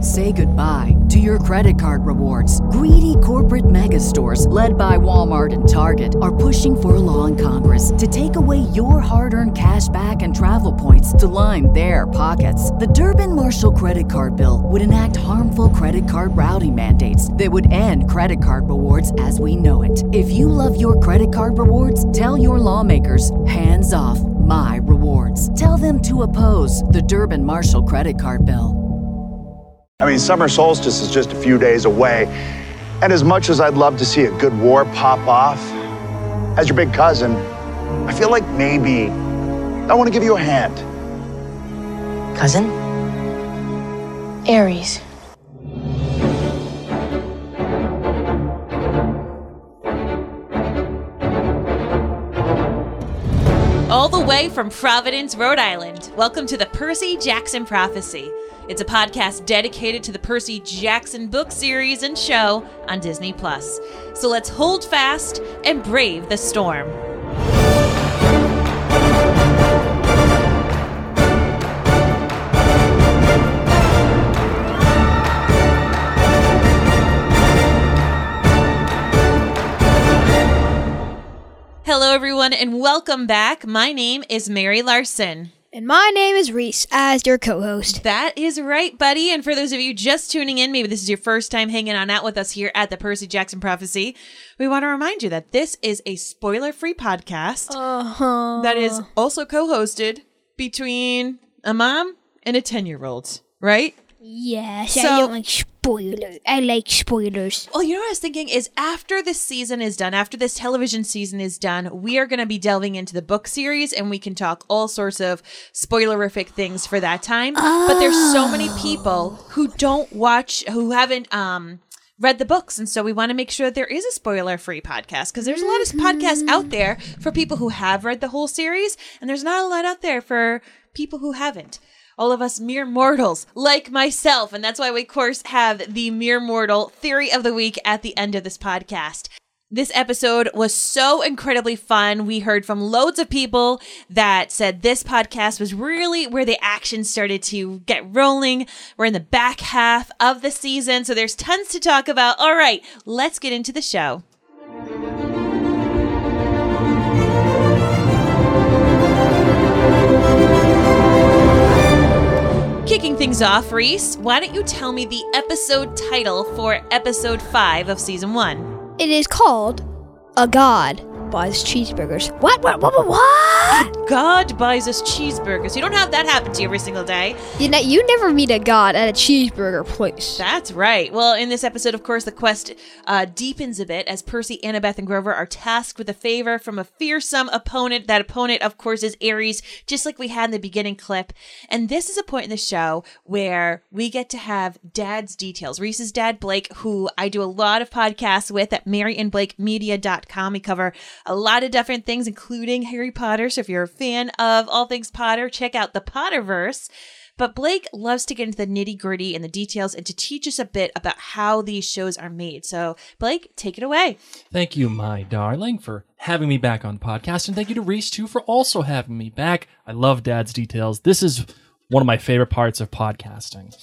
Say goodbye to your credit card rewards. Greedy corporate mega stores, led by Walmart and Target, are pushing for a law in Congress to take away your hard-earned cash back and travel points to line their pockets. The Durbin-Marshall credit card bill would enact harmful credit card routing mandates that would end credit card rewards as we know it. If you love your credit card rewards, tell your lawmakers, hands off my rewards. Tell them to oppose the Durbin-Marshall credit card bill. I mean, summer solstice is just a few days away, and as much as I'd love to see a good war pop off, as your big cousin, I feel like maybe I want to give you a hand. Cousin? Aries. All the way from Providence, Rhode Island, welcome to the Percy Jackson Prophecy. It's a podcast dedicated to the Percy Jackson book series and show on Disney+. So let's hold fast and brave the storm. Hello, everyone, and welcome back. My name is Mary Larson. And my name is Reese, as your co-host. That is right, buddy. And for those of you just tuning in, maybe this is your first time hanging on out with us here at the Percy Jackson Prophecy, we want to remind you that this is a spoiler-free podcast that is also co-hosted between a mom and a 10-year-old, right? Yes, So- I don't like spoilers. I like spoilers. Well, you know what I was thinking is after this season is done, after this television season is done, we are going to be delving into the book series and we can talk all sorts of spoilerific things for that time. But there's so many people who don't watch, who haven't read the books. And so we want to make sure that there is a spoiler-free podcast because there's a lot of podcasts out there for people who have read the whole series. And there's not a lot out there for people who haven't. All of us mere mortals, like myself. And that's why we, of course, have the mere mortal theory of the week at the end of this podcast. This episode was so incredibly fun. We heard from loads of people that said this podcast was really where the action started to get rolling. We're in the back half of the season, so there's tons to talk about. All right, let's get into the show. Kicking things off, Reese, why don't you tell me the episode title for episode 5 of season 1? It is called A God Buys Cheeseburgers. What? God buys us cheeseburgers. You don't have that happen to you every single day. You never meet a god at a cheeseburger place. That's right. Well, in this episode, of course, the quest deepens a bit as Percy, Annabeth, and Grover are tasked with a favor from a fearsome opponent. That opponent, of course, is Ares, just like we had in the beginning clip. And this is a point in the show where we get to have Dad's details. Reese's dad, Blake, who I do a lot of podcasts with at maryandblakemedia.com. We cover a lot of different things, including Harry Potter. So if you're a fan of all things Potter, check out the Potterverse. But Blake loves to get into the nitty-gritty and the details and to teach us a bit about how these shows are made. So, Blake, take it away. Thank you, my darling, for having me back on the podcast. And thank you to Reese, too, for also having me back. I love Dad's details. This is one of my favorite parts of podcasting.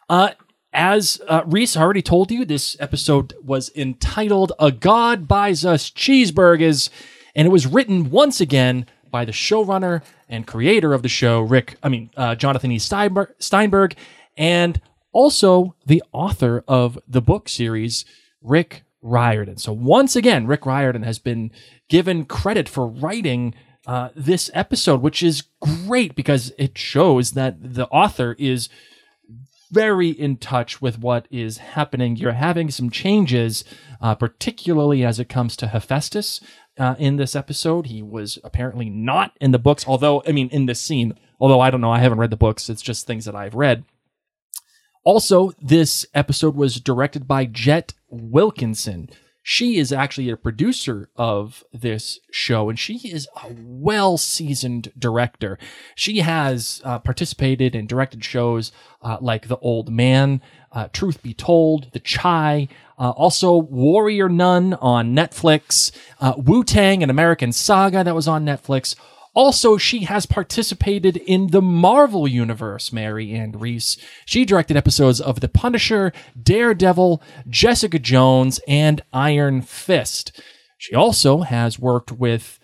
As Reese already told you, this episode was entitled A God Buys Us Cheeseburgers, and it was written once again by the showrunner and creator of the show, Jonathan E. Steinberg, and also the author of the book series, Rick Riordan. So once again, Rick Riordan has been given credit for writing this episode, which is great because it shows that the author is very in touch with what is happening. You're having some changes, particularly as it comes to Hephaestus in this episode. He was apparently not in the books, in this scene, although I don't know, I haven't read the books. It's just things that I've read. Also, this episode was directed by Jet Wilkinson. She is actually a producer of this show, and she is a well-seasoned director. She has participated in directed shows like The Old Man, Truth Be Told, The Chai, also Warrior Nun on Netflix, Wu-Tang, an American Saga that was on Netflix. Also, she has participated in the Marvel Universe, Mary Ann Reese. She directed episodes of The Punisher, Daredevil, Jessica Jones, and Iron Fist. She also has worked with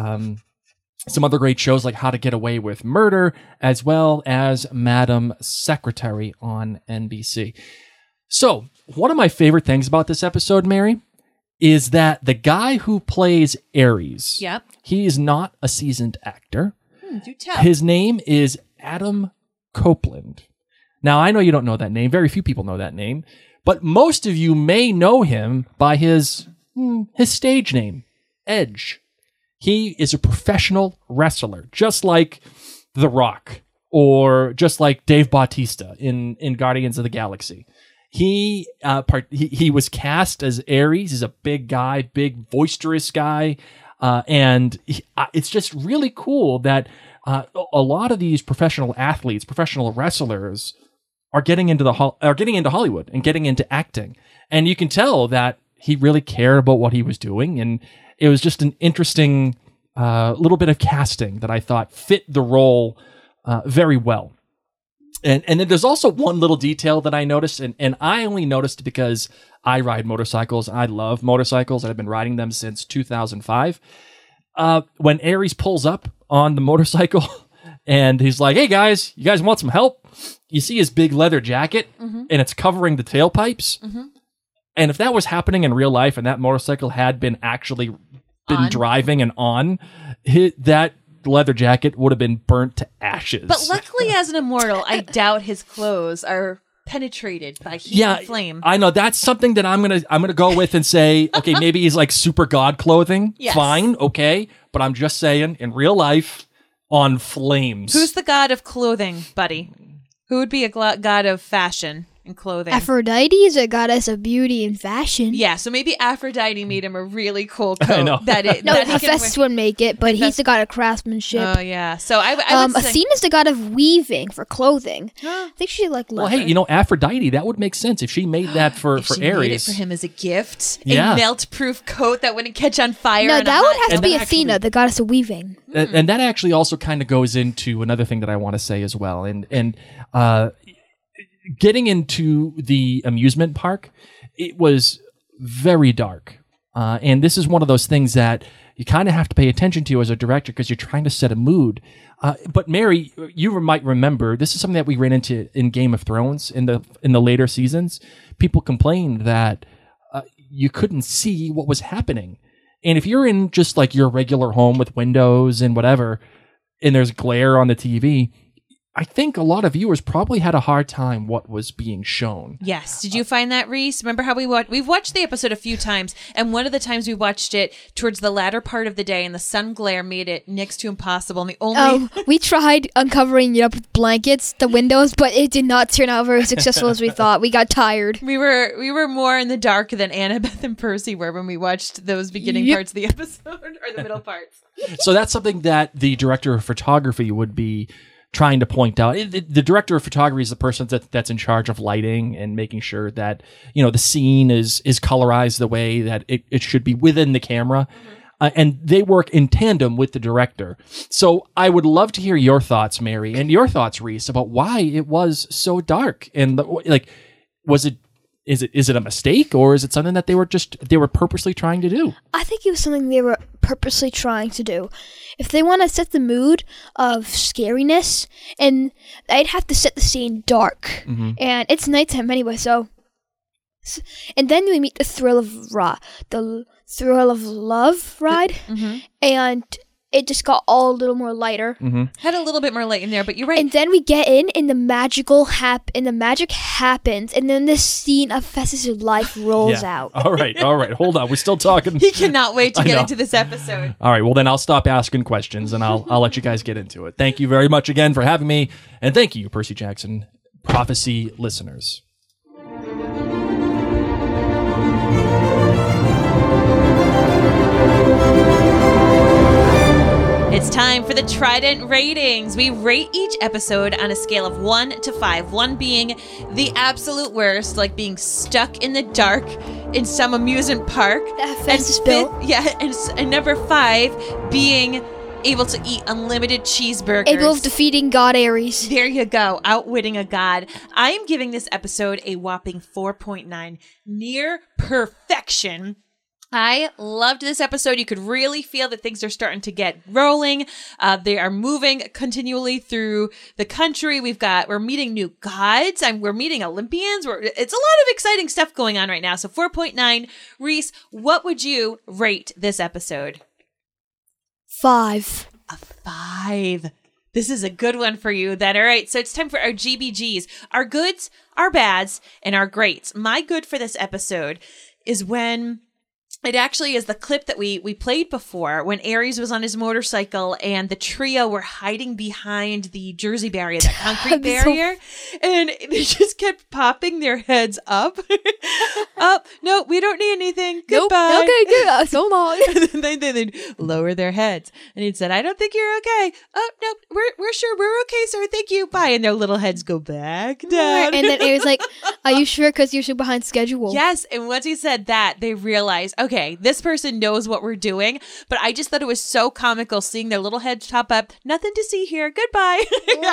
some other great shows like How to Get Away with Murder, as well as Madam Secretary on NBC. So, one of my favorite things about this episode, Mary, is that the guy who plays Ares, Yep. he is not a seasoned actor. Do tell. His name is Adam Copeland. Now, I know you don't know that name. Very few people know that name. But most of you may know him by his stage name, Edge. He is a professional wrestler, just like The Rock or just like Dave Bautista in Guardians of the Galaxy. He was cast as Ares. He's a big guy, big boisterous guy, and it's just really cool that a lot of these professional athletes, professional wrestlers, are getting into Hollywood and getting into acting, and you can tell that he really cared about what he was doing, and it was just an interesting little bit of casting that I thought fit the role very well. And then there's also one little detail that I noticed, and I only noticed it because I ride motorcycles. I love motorcycles, and I've been riding them since 2005. When Ares pulls up on the motorcycle, and he's like, "Hey guys, you guys want some help?" You see his big leather jacket, and it's covering the tailpipes. And if that was happening in real life, and that motorcycle had been actually driving and on, that leather jacket would have been burnt to ashes. But luckily, as an immortal, I doubt his clothes are penetrated by heat and flame. I know that's something that I'm gonna go with and say, okay, maybe he's like super god clothing. Yes. Fine, okay, but I'm just saying, in real life, on flames. Who's the god of clothing, buddy? Who would be a god of fashion and clothing? Aphrodite is a goddess of beauty and fashion. Yeah, so maybe Aphrodite made him a really cool coat. I know. No, that he can Hephaestus wear. wouldn't make it, but he's the god of craftsmanship. Oh yeah. So I would say, Athena's the god of weaving for clothing. I think she like Well, leather. hey, Aphrodite, that would make sense if she made that for if she Ares. made it for him as a gift, Yeah. a melt-proof coat that wouldn't catch on fire. No, in that a would hot have to be And that Athena, the goddess of weaving. And that actually also kind of goes into another thing that I want to say as well. And getting into the amusement park, it was very dark. And this is one of those things that you kind of have to pay attention to as a director because you're trying to set a mood. But Mary, you might remember, this is something that we ran into in Game of Thrones in the later seasons. People complained that you couldn't see what was happening. And if you're in just like your regular home with windows and whatever, and there's glare on the TV, I think a lot of viewers probably had a hard time what was being shown. Yes. Did you find that, Reese? Remember how we've watched the episode a few times, and one of the times we watched it towards the latter part of the day, and the sun glare made it next to impossible. And the only We tried uncovering it up with blankets, the windows, but it did not turn out very successful as we thought. We got tired. we were more in the dark than Annabeth and Percy were when we watched those beginning parts of the episode or the middle parts. So that's something that the director of photography would be trying to point out. The director of photography is the person that's in charge of lighting and making sure that, the scene is colorized the way that it should be within the camera. And they work in tandem with the director. So I would love to hear your thoughts, Mary, and your thoughts, Reese, about why it was so dark. And is it a mistake, or is it something that they were purposely trying to do? I think it was something they were purposely trying to do. If they want to set the mood of scariness, and they'd have to set the scene dark. And it's nighttime anyway, so... And then we meet the Thrill of Love ride, and it just got all a little more lighter. Had a little bit more light in there, but you're right. And then we get in, and the magic happens, and then this scene of Festus' life rolls out. All right. Hold on. We're still talking. he cannot wait to I get know. into this episode. All right. Well, then I'll stop asking questions and I'll let you guys get into it. Thank you very much again for having me. And thank you, Percy Jackson Prophecy listeners. It's time for the Trident ratings. We rate each episode on a scale of 1 to 5. 1 being the absolute worst, like being stuck in the dark in some amusement park. That Festus built. And number 5 being able to eat unlimited cheeseburgers. Able of defeating God Ares. There you go, outwitting a god. I am giving this episode a whopping 4.9, near perfection. I loved this episode. You could really feel that things are starting to get rolling. They are moving continually through the country. We're meeting new gods. We're meeting Olympians. It's a lot of exciting stuff going on right now. So 4.9. Reese, what would you rate this episode? 5. A 5. This is a good one for you then. All right, so it's time for our GBGs. Our goods, our bads, and our greats. My good for this episode is when... It actually is the clip that we played before when Ares was on his motorcycle and the trio were hiding behind the Jersey barrier, that concrete barrier, and they just kept popping their heads up. Up, no, we don't need anything. Goodbye. Nope. Okay, good. So long. And then they'd lower their heads, and he'd said, "I don't think you're okay." "Oh no, we're sure we're okay, sir. Thank you. Bye." And their little heads go back down. And then it was like, "Are you sure? Because you're so behind schedule." Yes, and once he said that, they realized, okay, this person knows what we're doing. But I just thought it was so comical seeing their little heads top up. Nothing to see here. Goodbye.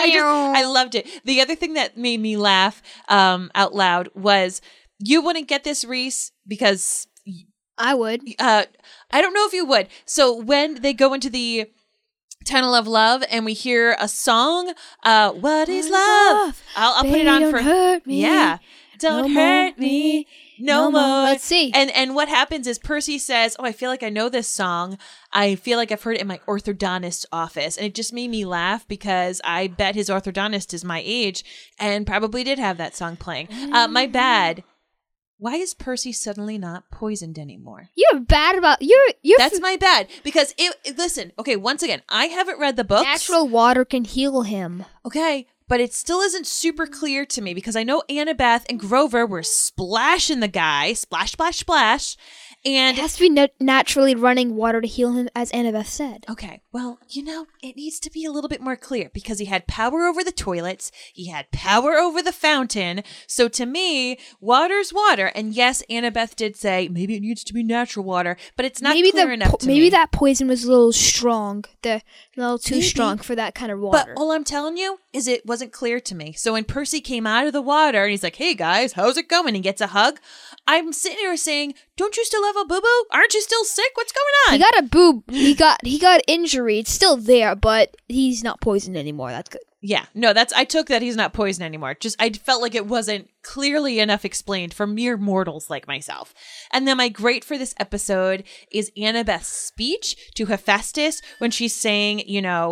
I loved it. The other thing that made me laugh out loud was, you wouldn't get this, Reese, because I would. I don't know if you would. So when they go into the Tunnel of Love and we hear a song, what is love? I'll put it on Don't for hurt me. Yeah. Don't No hurt more. me no more. Let's see. And what happens is Percy says, "Oh, I feel like I know this song. I feel like I've heard it in my orthodontist's office." And it just made me laugh because I bet his orthodontist is my age and probably did have that song playing. My bad. Why is Percy suddenly not poisoned anymore? You're bad about you're That's my bad. Because listen, okay, once again, I haven't read the books. natural water can heal him. Okay, but it still isn't super clear to me because I know Annabeth and Grover were splashing the guy, splash, splash, splash, and It has to be naturally running water to heal him, as Annabeth said. okay, well, it needs to be a little bit more clear because he had power over the toilets, he had power over the fountain. So to me, water's water. And yes, Annabeth did say maybe it needs to be natural water, but it's not clear enough to me. Maybe that poison was a little strong, a little too Maybe. strong for that kind of water. But all I'm telling you is it wasn't clear to me. So when Percy came out of the water and he's like, "Hey guys, how's it going?" He gets a hug. I'm sitting here saying, "Don't you still have a boo-boo? Aren't you still sick? What's going on?" He got a boob. He got injury. It's still there, but he's not poisoned anymore. That's good. Yeah, no, I took that he's not poisoned anymore. Just, I felt like it wasn't clearly enough explained for mere mortals like myself. And then my great for this episode is Annabeth's speech to Hephaestus when she's saying,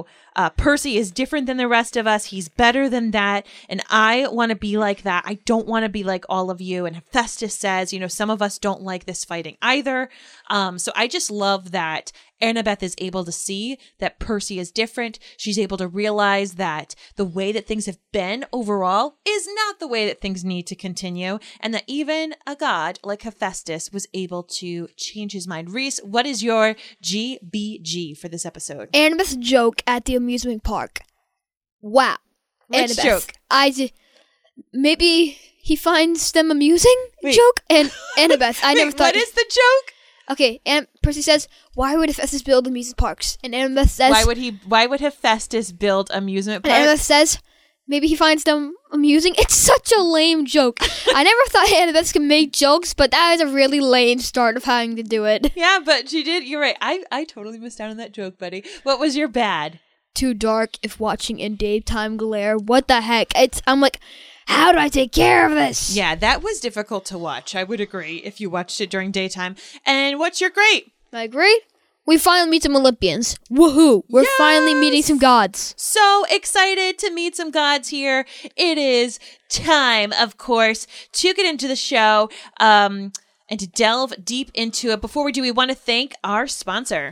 Percy is different than the rest of us. He's better than that. And I want to be like that. I don't want to be like all of you. And Hephaestus says, some of us don't like this fighting either. So I just love that Annabeth is able to see that Percy is different. She's able to realize that the way that things have been overall is not the way that things need to continue, and that even a god like Hephaestus was able to change his mind. Reese, what is your GBG for this episode? Annabeth's joke at the amusement park. Wow. Which Annabeth. joke? Maybe he finds them amusing? Wait. Joke? And Annabeth, I never Wait, thought... what is the joke? Okay, and Percy says, "Why would Hephaestus build amusement parks?" And Annabeth says... Why would Hephaestus build amusement And parks? Annabeth says, "Maybe he finds them amusing." It's such a lame joke. I never thought Annabeth could make jokes, but that is a really lame start of having to do it. Yeah, but she did. You're right. I totally missed out on that joke, buddy. What was your bad? Too dark if watching in daytime glare. What the heck? I'm like, how do I take care of this? Yeah, that was difficult to watch. I would agree if you watched it during daytime. And what's your great? I agree. We finally meet some Olympians. Woohoo! We're finally meeting some gods. So excited to meet some gods here. It is time, of course, to get into the show and to delve deep into it. Before we do, we want to thank our sponsor.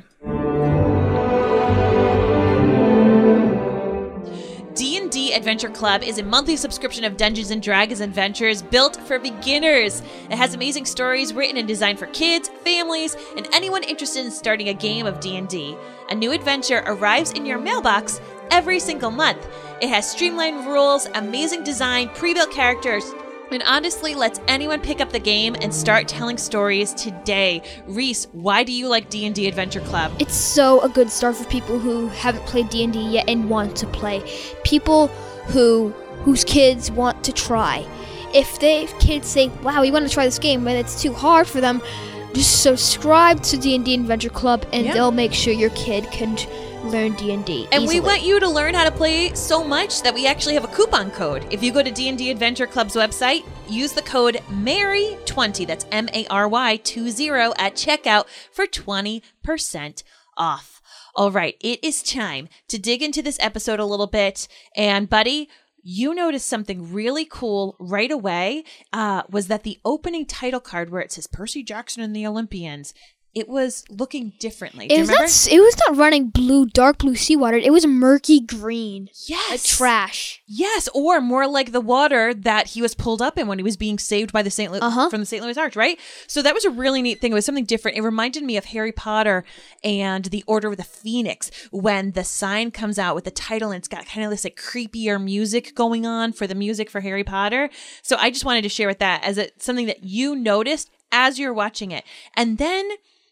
D&D Adventure Club is a monthly subscription of Dungeons & Dragons adventures built for beginners. It has amazing stories written and designed for kids, families, and anyone interested in starting a game of D&D. A new adventure arrives in your mailbox every single month. It has streamlined rules, amazing design, pre-built characters, and honestly lets anyone pick up the game and start telling stories today. Reese, why do you like D&D Adventure Club? It's so a good start for people who haven't played D&D yet and want to play. People whose kids want to try. If kids say, wow, we want to try this game, but it's too hard for them, just subscribe to D&D Adventure Club and they'll make sure your kid can learn D&D And easily. we want you to learn how to play so much that we actually have a coupon code. If you go to D&D Adventure Club's website, use the code MARY20, that's MARY20 at checkout for 20% off. All right, it is time to dig into this episode a little bit. And buddy, you noticed something really cool right away, was that the opening title card where it says Percy Jackson and the Olympians, it was looking differently. Do you remember? It was not running dark blue seawater. It was murky green. Yes. Like trash. Yes, or more like the water that he was pulled up in when he was being saved by the from the St. Louis Arch, right? So that was a really neat thing. It was something different. It reminded me of Harry Potter and the Order of the Phoenix when the sign comes out with the title and it's got kind of this like creepier music going on for the music for Harry Potter. So I just wanted to share with that as something that you noticed as you're watching it. And then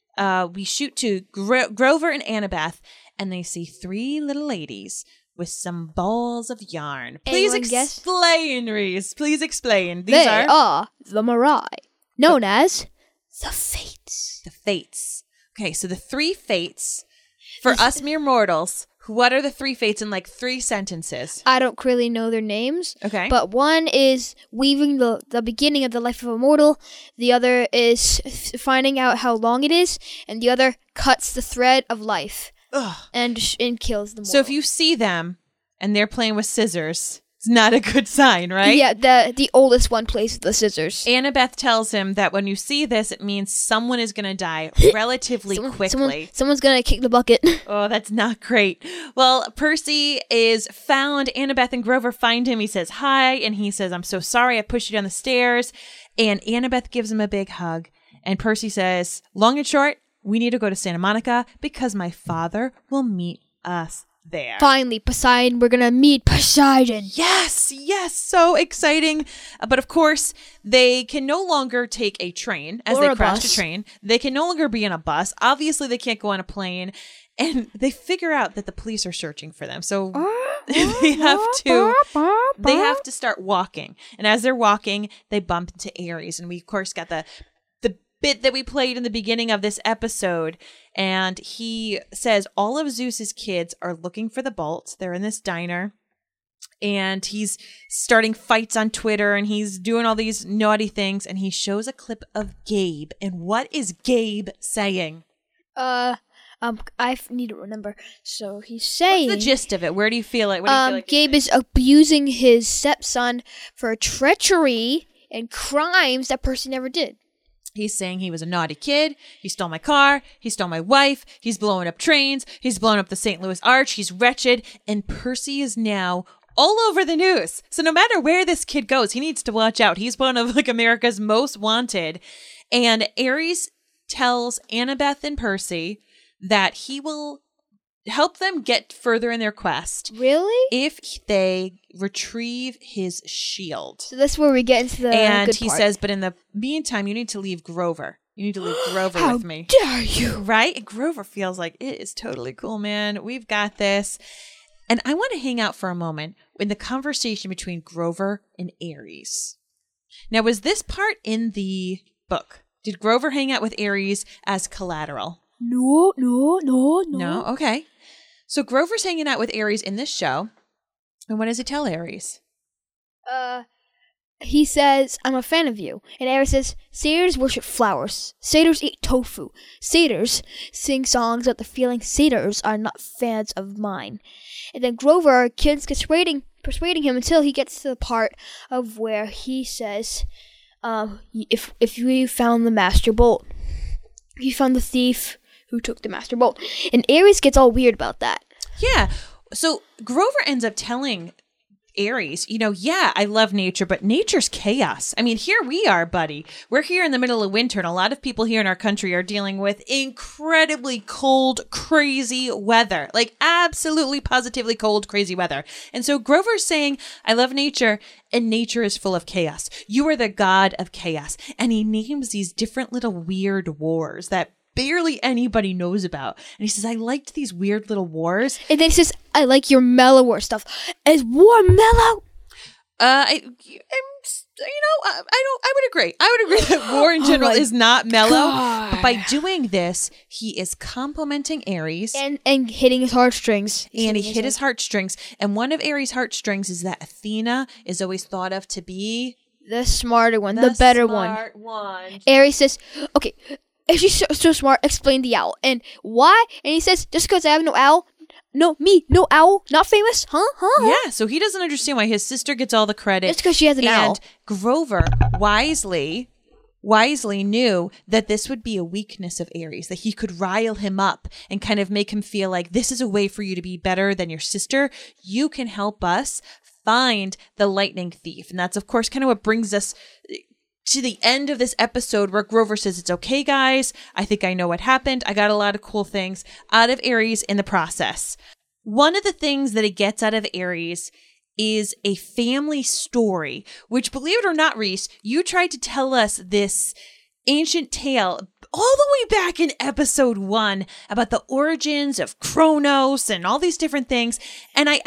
we shoot to Grover and Annabeth, and they see three little ladies with some balls of yarn. Please explain, Reese. Please explain. These are the Mirai, known as the Fates. The Fates. Okay, so the three Fates, for us mere mortals, what are the three Fates in like 3 sentences? I don't really know their names. Okay. But one is weaving the beginning of the life of a mortal. The other is finding out how long it is. And the other cuts the thread of life. Ugh. And kills the mortal. So if you see them and they're playing with scissors, it's not a good sign, right? Yeah, the oldest one plays with the scissors. Annabeth tells him that when you see this, it means someone is going to die relatively quickly. Someone's going to kick the bucket. Oh, that's not great. Well, Percy is found. Annabeth and Grover find him. He says hi, and he says, I'm so sorry I pushed you down the stairs. And Annabeth gives him a big hug. And Percy says, long and short, we need to go to Santa Monica because my father will meet us there. Finally, Poseidon. We're going to meet Poseidon. Yes, so exciting. But of course, they can no longer take a train as they crash a train. They can no longer be in a bus. Obviously, they can't go on a plane. And they figure out that the police are searching for them. So they have to start walking. And as they're walking, they bump into Ares. And we, of course, got the bit that we played in the beginning of this episode. And he says all of Zeus's kids are looking for the bolt. They're in this diner. And he's starting fights on Twitter. And he's doing all these naughty things. And he shows a clip of Gabe. And what is Gabe saying? I need to remember. So he's saying... What's the gist of it? Where do you feel it? What do you feel like Gabe is abusing his stepson for treachery and crimes that Percy never did. He's saying he was a naughty kid. He stole my car. He stole my wife. He's blowing up trains. He's blowing up the St. Louis Arch. He's wretched. And Percy is now all over the news. So no matter where this kid goes, he needs to watch out. He's one of like America's most wanted. And Ares tells Annabeth and Percy that he will help them get further in their quest. Really? If they retrieve his shield. So that's where we get into the And good he part. says, but in the meantime, you need to leave Grover. You need to leave Grover with me. How dare you? Right? And Grover feels like, it is totally cool, man. We've got this. And I want to hang out for a moment in the conversation between Grover and Ares. Now, was this part in the book? Did Grover hang out with Ares as collateral? No. No? Okay. So Grover's hanging out with Ares in this show. And what does he tell Ares? He says, I'm a fan of you. And Ares says, satyrs worship flowers. Satyrs eat tofu. Satyrs sing songs about the feeling. Satyrs are not fans of mine. And then Grover gets persuading him until he gets to the part of where he says, if you found the Master Bolt, if you found the thief who took the Master Bolt. And Ares gets all weird about that. Yeah. So Grover ends up telling Aries, I love nature, but nature's chaos. I mean, here we are, buddy. We're here in the middle of winter, and a lot of people here in our country are dealing with incredibly cold, crazy weather. Like absolutely, positively cold, crazy weather. And so Grover's saying, I love nature, and nature is full of chaos. You are the god of chaos. And he names these different little weird wars that barely anybody knows about. And he says, I liked these weird little wars. And then he says, I like your mellower stuff. Is war mellow? I would agree. I would agree that war in general is not mellow. God. But by doing this, he is complimenting Aries. And hitting his heartstrings. And he hit his heartstrings. And one of Aries' heartstrings is that Athena is always thought of to be the smarter one, the better one. Aries says, okay, if she's so smart, explain the owl. And why? And he says, just because I have no owl, no owl, not famous, huh? Yeah, so he doesn't understand why his sister gets all the credit. It's because she has an owl. And Grover wisely knew that this would be a weakness of Aries, that he could rile him up and kind of make him feel like this is a way for you to be better than your sister. You can help us find the lightning thief. And that's, of course, kind of what brings us to the end of this episode where Grover says, it's okay, guys. I think I know what happened. I got a lot of cool things out of Aries in the process. One of the things that he gets out of Aries is a family story, which, believe it or not, Reese, you tried to tell us this ancient tale all the way back in episode 1 about the origins of Kronos and all these different things. And I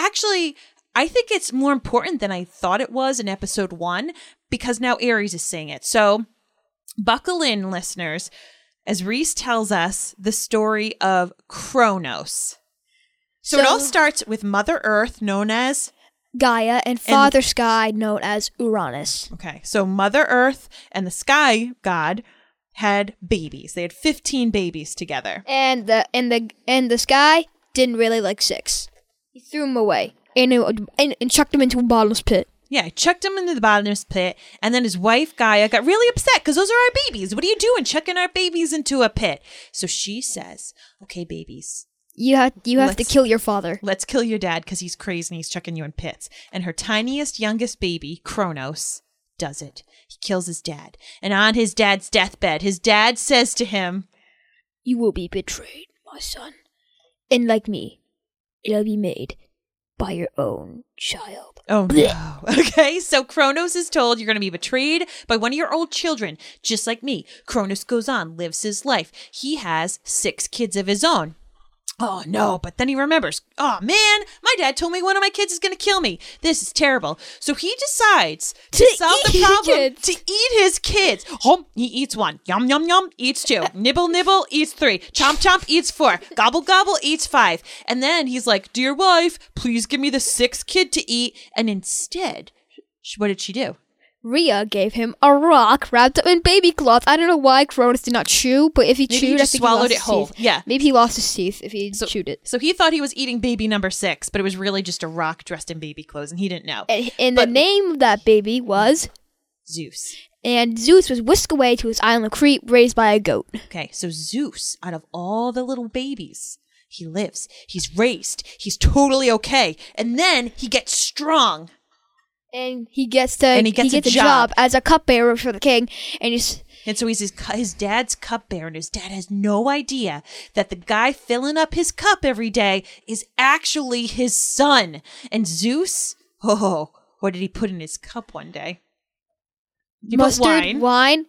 think it's more important than I thought it was in episode 1 because now Aries is saying it. So buckle in, listeners, as Reese tells us the story of Kronos. So it all starts with Mother Earth, known as Gaia, and Father Sky, known as Uranus. Okay, so Mother Earth and the Sky God had babies. They had 15 babies together. And the Sky didn't really like 6. He threw them away and chucked them into a bottomless pit. Yeah, I chucked him into the bottomless pit, and then his wife, Gaia, got really upset because those are our babies. What are you doing, chucking our babies into a pit? So she says, okay, babies. You have to kill your father. Let's kill your dad because he's crazy and he's chucking you in pits. And her tiniest, youngest baby, Kronos, does it. He kills his dad. And on his dad's deathbed, his dad says to him, you will be betrayed, my son. And like me, it'll be made by your own child. Oh, no. Okay, so Kronos is told you're going to be betrayed by one of your old children, just like me. Kronos goes on, lives his life. He has 6 kids of his own. Oh, no, but then he remembers, oh, man, my dad told me one of my kids is going to kill me. This is terrible. So he decides to solve the problem to eat his kids. He eats 1. Yum, yum, yum, eats 2. Nibble, nibble, eats 3. Chomp, chomp, eats 4. Gobble, gobble, eats 5. And then he's like, dear wife, please give me the 6th kid to eat. And instead, what did she do? Rhea gave him a rock wrapped up in baby cloth. I don't know why Kronos did not chew, but if he Maybe chewed, he just I think swallowed he it lost whole. his teeth. Yeah. Maybe he lost his teeth if he chewed it. So he thought he was eating baby number 6, but it was really just a rock dressed in baby clothes, and he didn't know. And the name of that baby was Zeus. And Zeus was whisked away to his island of Crete, raised by a goat. Okay, so Zeus, out of all the little babies, he lives. He's raised. He's totally okay. And then he gets strong. And he gets a job as a cupbearer for the king, and so he's his dad's cupbearer, and his dad has no idea that the guy filling up his cup every day is actually his son. And Zeus, what did he put in his cup one day? Mustard, wine,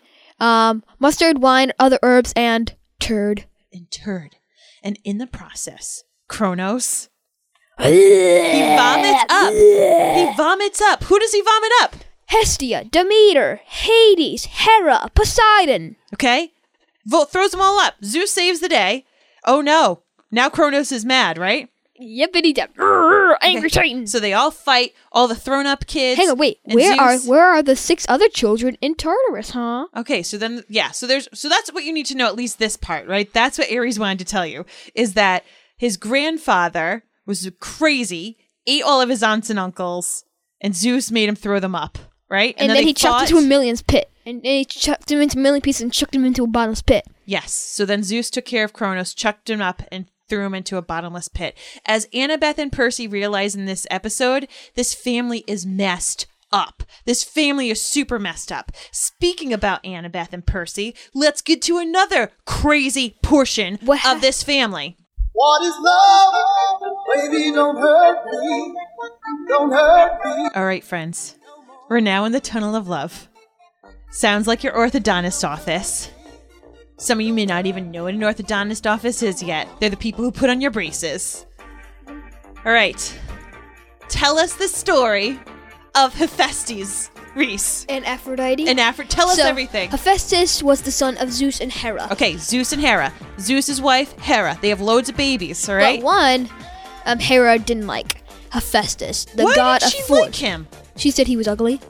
other herbs, and turd. And in the process, Kronos, he vomits up. Who does he vomit up? Hestia, Demeter, Hades, Hera, Poseidon. Okay. Throws them all up. Zeus saves the day. Oh no. Now Kronos is mad, right? Yippity dip. Angry Titan. So they all fight, all the thrown up kids. Hang on, wait. Where are the 6 other children in Tartarus, huh? Okay, so then so that's what you need to know, at least this part, right? That's what Aries wanted to tell you, is that his grandfather was crazy, ate all of his aunts and uncles, and Zeus made him throw them up, right? And then he chucked him into a million's pit. And he chucked him into a million pieces and chucked him into a bottomless pit. Yes. So then Zeus took care of Kronos, chucked him up, and threw him into a bottomless pit. As Annabeth and Percy realize in this episode, this family is messed up. This family is super messed up. Speaking about Annabeth and Percy, let's get to another crazy portion of this family. What is love? Baby, don't hurt me. Don't hurt me. All right, friends. We're now in the tunnel of love. Sounds like your orthodontist office. Some of you may not even know what an orthodontist office is yet. They're the people who put on your braces. All right. Tell us the story of Hephaestus, Reese. And Aphrodite. Tell us everything. Hephaestus was the son of Zeus and Hera. Okay, Zeus and Hera. Zeus's wife, Hera. They have loads of babies, all right? But one, Hera didn't like Hephaestus, the Why god did of she force. like him? She said he was ugly.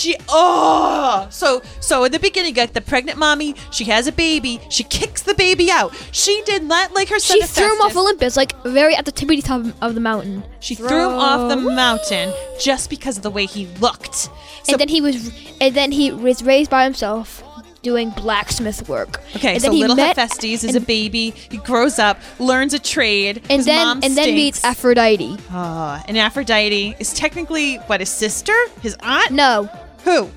So in the beginning, you got the pregnant mommy. She has a baby. She kicks the baby out. She did not like her son. She threw him off Olympus, like very at the tippity top of the mountain. She threw him off the mountain just because of the way he looked. And then he was raised by himself, doing blacksmith work. Okay, and so then little Hephaestus is a baby. He grows up, learns a trade. And then meets Aphrodite. And Aphrodite is technically his sister, his aunt. No. Who?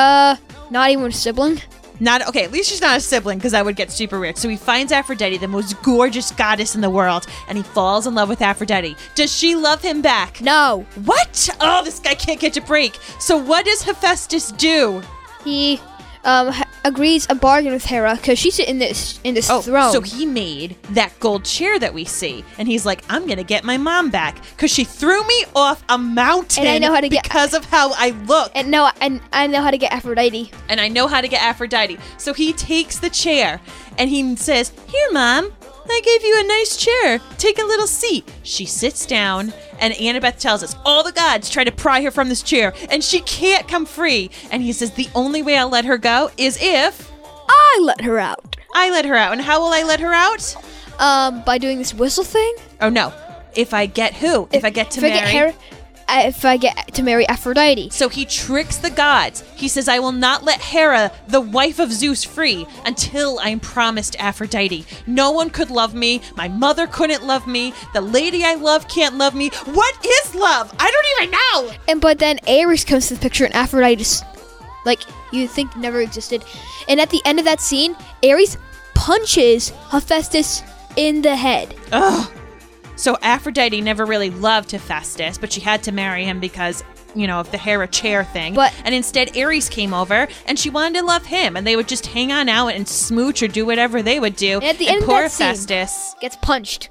Not even a sibling. Not okay. At least she's not a sibling, because that would get super weird. So he finds Aphrodite, the most gorgeous goddess in the world, and he falls in love with Aphrodite. Does she love him back? No. What? Oh, this guy can't catch a break. So what does Hephaestus do? He agrees a bargain with Hera because she's in this throne. So he made that gold chair that we see, and he's like, I'm gonna get my mom back because she threw me off a mountain. And I know how to because of how I look. And I know how to get Aphrodite. And I know how to get Aphrodite. So he takes the chair and he says, "Here, Mom, I gave you a nice chair. Take a little seat." She sits down, and Annabeth tells us all the gods try to pry her from this chair, and she can't come free. And he says, the only way I'll let her go is if I let her out. I let her out. And how will I let her out? By doing this whistle thing. Oh, no. If I get who? If I get to marry? If I get to marry Aphrodite. So he tricks the gods. He says, I will not let Hera, the wife of Zeus, free until I'm promised Aphrodite. No one could love me. My mother couldn't love me. The lady I love can't love me. What is love? I don't even know. But then Ares comes to the picture, and Aphrodite just, like, you think never existed. And at the end of that scene, Ares punches Hephaestus in the head. Ugh. So Aphrodite never really loved Hephaestus, but she had to marry him because, of the Hera chair thing. And instead, Ares came over, and she wanted to love him, and they would just hang on out and smooch or do whatever they would do. And at the end of poor that Hephaestus scene, gets punched.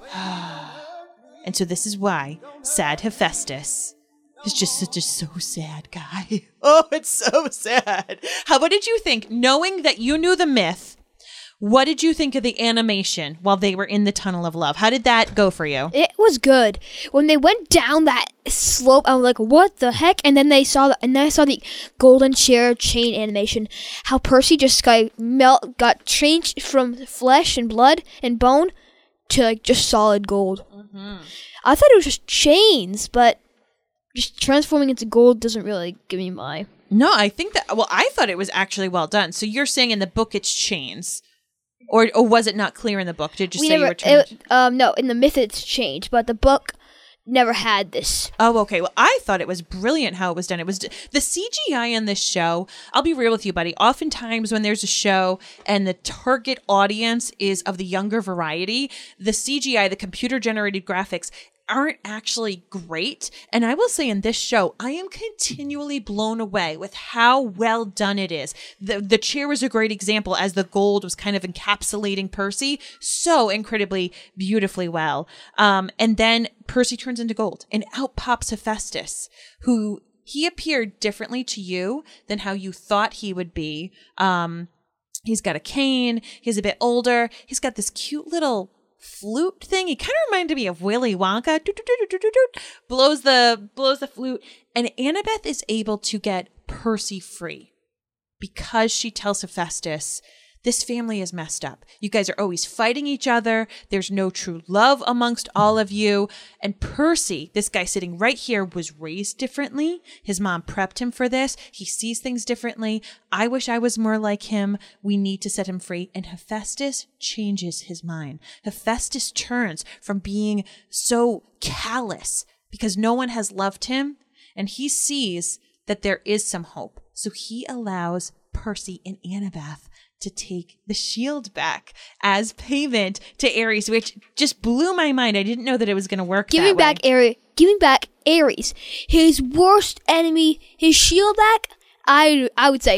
And so this is why sad Hephaestus is just such a so sad guy. Oh, it's so sad. What did you think, knowing that you knew the myth? What did you think of the animation while they were in the tunnel of love? How did that go for you? It was good. When they went down that slope, I was like, "What the heck?" And then I saw the golden chair chain animation. How Percy just got changed from flesh and blood and bone to just solid gold. Mm-hmm. I thought it was just chains, but just transforming into gold doesn't really give me my. No, I think that. Well, I thought it was actually well done. So you're saying in the book it's chains. Or was it not clear in the book? Did you say you were changed? No, in the myth it's changed, but the book never had this. Oh, okay. Well, I thought it was brilliant how it was done. It was the CGI in this show. I'll be real with you, buddy. Oftentimes when there's a show and the target audience is of the younger variety, the CGI, the computer generated graphics, aren't actually great. And I will say in this show, I am continually blown away with how well done it is. The chair was a great example, as the gold was kind of encapsulating Percy so incredibly beautifully well. And then Percy turns into gold, and out pops Hephaestus, who he appeared differently to you than how you thought he would be. He's got a cane. He's a bit older. He's got this cute little flute thing. He kind of reminded me of Willy Wonka. Blows the flute, and Annabeth is able to get Percy free because she tells Hephaestus this family is messed up. You guys are always fighting each other. There's no true love amongst all of you. And Percy, this guy sitting right here, was raised differently. His mom prepped him for this. He sees things differently. I wish I was more like him. We need to set him free. And Hephaestus changes his mind. Hephaestus turns from being so callous because no one has loved him, and he sees that there is some hope. So he allows Percy and Annabeth to take the shield back as payment to Ares, which just blew my mind. I didn't know that it was going to work that way. Giving back Ares, his worst enemy, his shield back. I would say,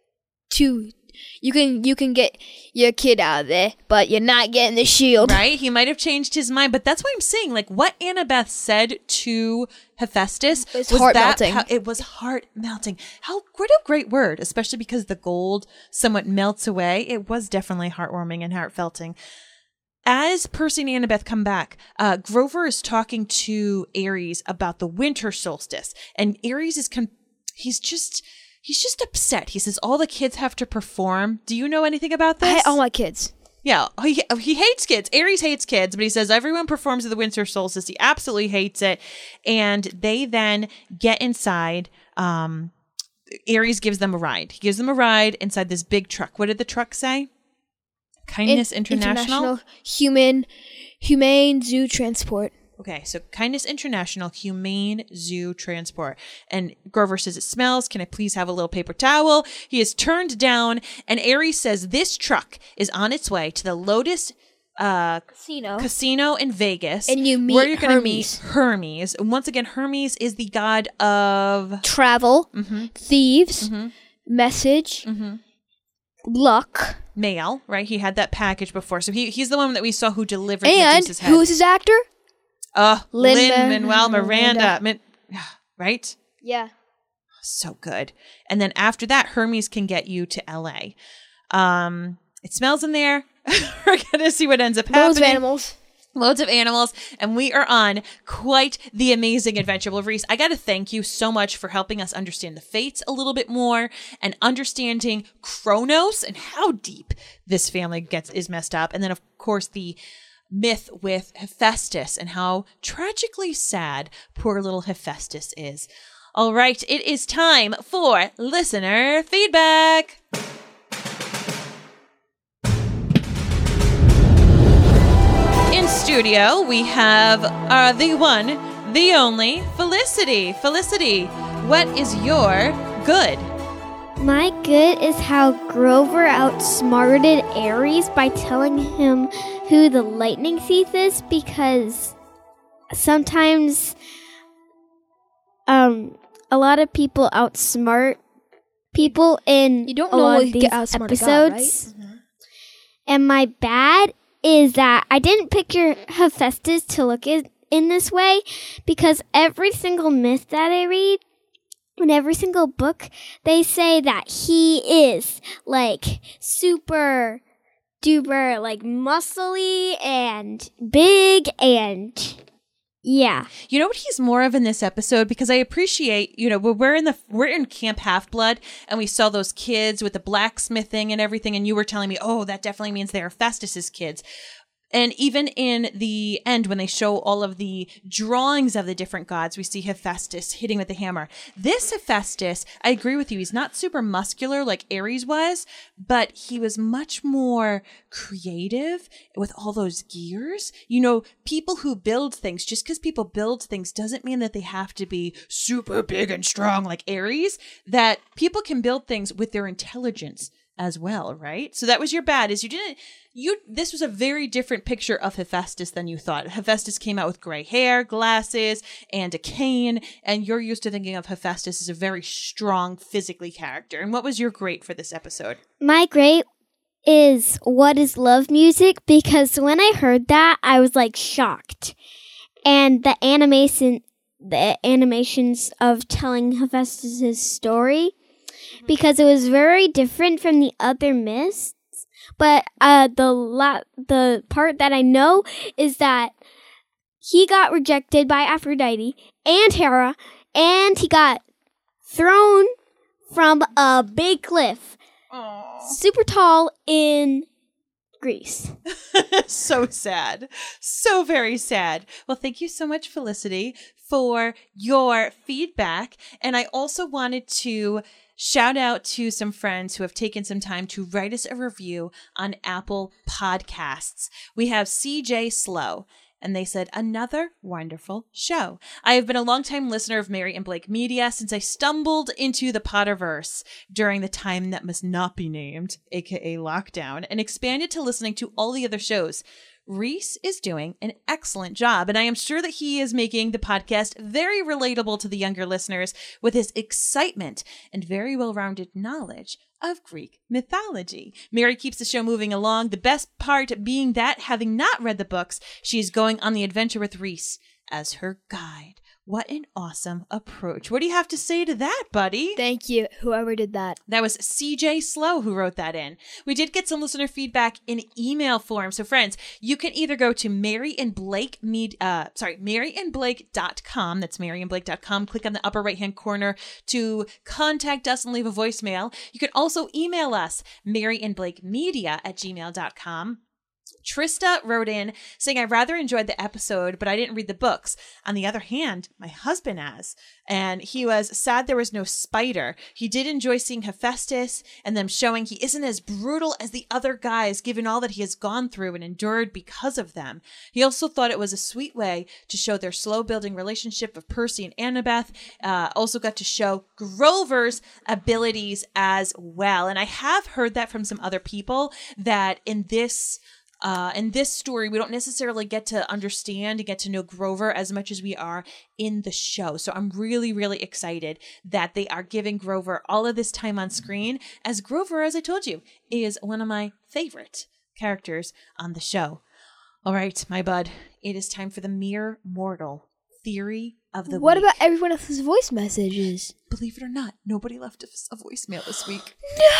you can get your kid out of there, but you're not getting the shield. Right? He might have changed his mind, but that's why I'm saying, like, what Annabeth said to Hephaestus was heart-melting. It was heart-melting. What a great word, especially because the gold somewhat melts away. It was definitely heartwarming and heartfelting. As Percy and Annabeth come back, Grover is talking to Ares about the winter solstice, and Ares is he's just upset. He says all the kids have to perform. Do you know anything about this? I hate all my kids. Yeah, he hates kids. Ares hates kids, but he says everyone performs at the winter solstice. He absolutely hates it. And they then get inside. Ares gives them a ride. He gives them a ride inside this big truck. What did the truck say? Kindness International? Humane Zoo Transport. Okay, so Kindness International, Humane Zoo Transport. And Grover says, it smells. Can I please have a little paper towel? He is turned down, and Ares says this truck is on its way to the Lotus Casino in Vegas. And you meet where you're going to Hermes. meet Hermes. And once again, Hermes is the god of travel, thieves, message, luck. Mail, right? He had that package before. So he's the one that we saw who delivered And Medusa's head. who is his actor? Lin-Manuel Miranda. Right? Yeah. So good. And then after that, Hermes can get you to LA. It smells in there. We're going to see what ends up happening. Loads of animals. And we are on quite the amazing adventure. Well, Reese, I got to thank you so much for helping us understand the fates a little bit more and understanding Kronos and how deep this family is messed up. And then, of course, the myth with Hephaestus and how tragically sad poor little Hephaestus is. All right, it is time for listener feedback. In studio, we have the one, the only Felicity. Felicity, what is your good? My good is how Grover outsmarted Ares by telling him who the lightning thief is, because sometimes a lot of people outsmart people in You don't a lot normally of these get outsmarted episodes. God, right? And my bad is that I didn't picture Hephaestus to look in this way, because every single myth that I read, in every single book, they say that he is like super duper like muscly and big and yeah. You know what he's more of in this episode? Because I appreciate, we're in Camp Half-Blood, and we saw those kids with the blacksmithing and everything, and you were telling me, oh, that definitely means they're Hephaestus's kids. And even in the end, when they show all of the drawings of the different gods, we see Hephaestus hitting with the hammer. This Hephaestus, I agree with you, he's not super muscular like Ares was, but he was much more creative with all those gears. People who build things, just because people build things doesn't mean that they have to be super big and strong like Ares, that people can build things with their intelligence as well, right? So that was your bad, is this was a very different picture of Hephaestus than you thought. Hephaestus came out with gray hair, glasses, and a cane, and you're used to thinking of Hephaestus as a very strong physically character. And what was your great for this episode? My great is What is Love music, because when I heard that, I was like shocked. And the animations of telling Hephaestus' story, because it was very different from the other myths. But the part that I know is that he got rejected by Aphrodite and Hera, and he got thrown from a big cliff. super tall in Greece. So sad. So very sad. Well, thank you so much, Felicity, for your feedback. And I also wanted to shout out to some friends who have taken some time to write us a review on Apple Podcasts. We have CJ Slow, and they said, another wonderful show. I have been a longtime listener of Mary and Blake Media since I stumbled into the Potterverse during the time that must not be named, aka lockdown, and expanded to listening to all the other shows. Reese is doing an excellent job, and I am sure that he is making the podcast very relatable to the younger listeners with his excitement and very well-rounded knowledge of Greek mythology. Mary keeps the show moving along, the best part being that, having not read the books, she is going on the adventure with Reese as her guide. What an awesome approach. What do you have to say to that, buddy? Thank you, whoever did that. That was CJ Slow who wrote that in. We did get some listener feedback in email form. So friends, you can either go to maryandblake.com. That's maryandblake.com. Click on the upper right-hand corner to contact us and leave a voicemail. You can also email us, maryandblakemedia@gmail.com. Trista wrote in saying, I rather enjoyed the episode, but I didn't read the books. On the other hand, my husband has, and he was sad there was no spider. He did enjoy seeing Hephaestus and them showing he isn't as brutal as the other guys, given all that he has gone through and endured because of them. He also thought it was a sweet way to show their slow building relationship of Percy and Annabeth. Also got to show Grover's abilities as well. And I have heard that from some other people that in this story, we don't necessarily get to understand and get to know Grover as much as we are in the show. So I'm really, really excited that they are giving Grover all of this time on screen, as Grover, as I told you, is one of my favorite characters on the show. All right, my bud, it is time for the Mere Mortal Theory of the Week. What about everyone else's voice messages? Believe it or not, nobody left us a voicemail this week.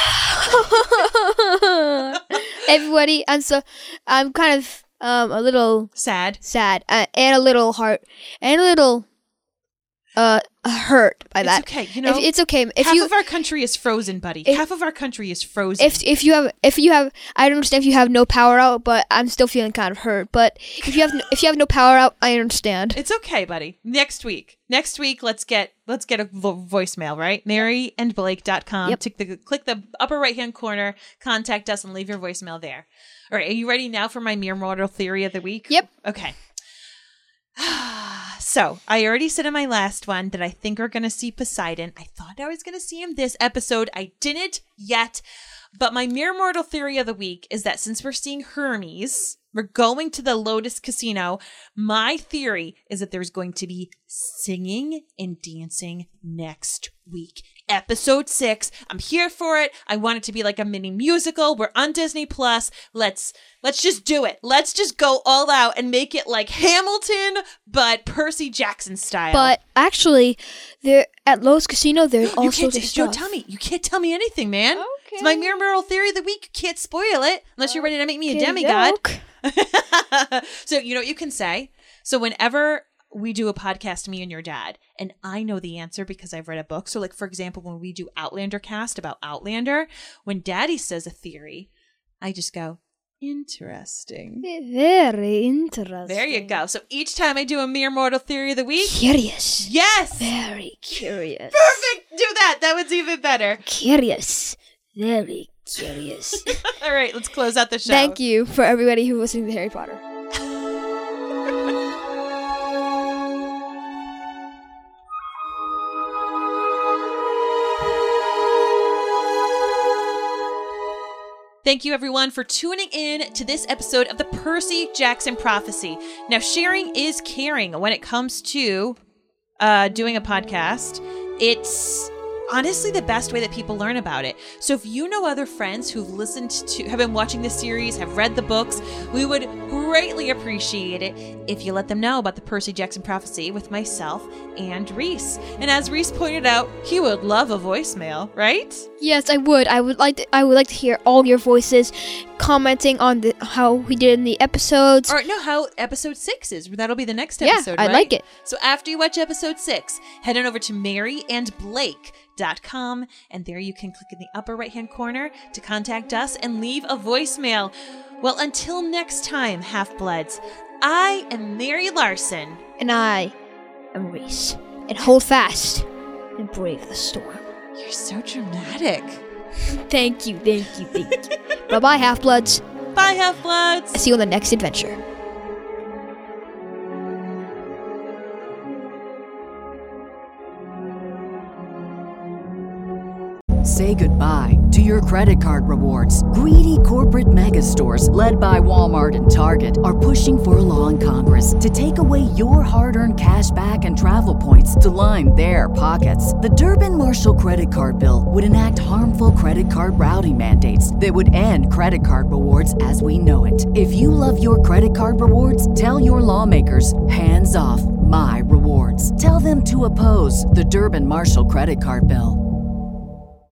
No! Everybody, I'm kind of a little sad and a little hurt by that. It's okay, you know. It's okay. Half of our country is frozen, buddy. Half of our country is frozen. If you have, I don't understand if you have no power out, but I'm still feeling kind of hurt. But if you have no power out, I understand. It's okay, buddy. Next week, let's get a voicemail, right? maryandblake.com. Yep. Click the upper right hand corner, contact us, and leave your voicemail there. All right, are you ready now for my Mere Mortal Theory of the Week? Yep. Okay. So, I already said in my last one that I think we're going to see Poseidon. I thought I was going to see him this episode. I didn't yet. But my Mere Mortal Theory of the Week is that since we're seeing Hermes, we're going to the Lotus Casino. My theory is that there's going to be singing and dancing next week. Episode 6. I'm here for it. I want it to be like a mini musical. We're on Disney Plus. Let's just do it. Let's just go all out and make it like Hamilton, but Percy Jackson style. But actually, there at Lowe's Casino, there's also this Joe, stuff. you can't tell me anything, man. Okay. It's my Mere Mortal Theory of the Week. You can't spoil it unless you're ready to make me a demigod. So you know what you can say? So whenever we do a podcast, me and your dad, and I know the answer because I've read a book. So like, for example, when we do Outlander cast about Outlander, when Daddy says a theory, I just go, interesting. Very interesting. There you go. So each time I do a Mere Mortal Theory of the Week. Curious. Yes. Very curious. Perfect. Do that. That was even better. Curious. Very curious. All right, let's close out the show. Thank you for everybody who listened to Harry Potter. Thank you, everyone, for tuning in to this episode of the Percy Jackson Prophecy. Now, sharing is caring when it comes to doing a podcast. It's honestly the best way that people learn about it. So if you know other friends who've have been watching this series, have read the books, we would greatly appreciate it if you let them know about the Percy Jackson Prophecy with myself and Reese. And as Reese pointed out, he would love a voicemail, right? Yes, I would. I would like to hear all your voices. commenting on how we did in the episodes. Or no, how episode 6 is. That'll be the next Yeah, episode, I right? like it. So after you watch episode 6, head on over to maryandblake.com, and there you can click in the upper right-hand corner to contact us and leave a voicemail. Well, until next time, Half-Bloods, I am Mary Larson. And I am Reese. And hold fast and brave the storm. You're so dramatic. Thank you. Bye-bye, Half-Bloods. Bye, Half-Bloods. See you on the next adventure. Say goodbye to your credit card rewards. Greedy corporate mega stores, led by Walmart and Target, are pushing for a law in Congress to take away your hard-earned cash back and travel points to line their pockets. The Durbin-Marshall credit card bill would enact harmful credit card routing mandates that would end credit card rewards as we know it. If you love your credit card rewards, tell your lawmakers, hands off my rewards. Tell them to oppose the Durbin-Marshall credit card bill.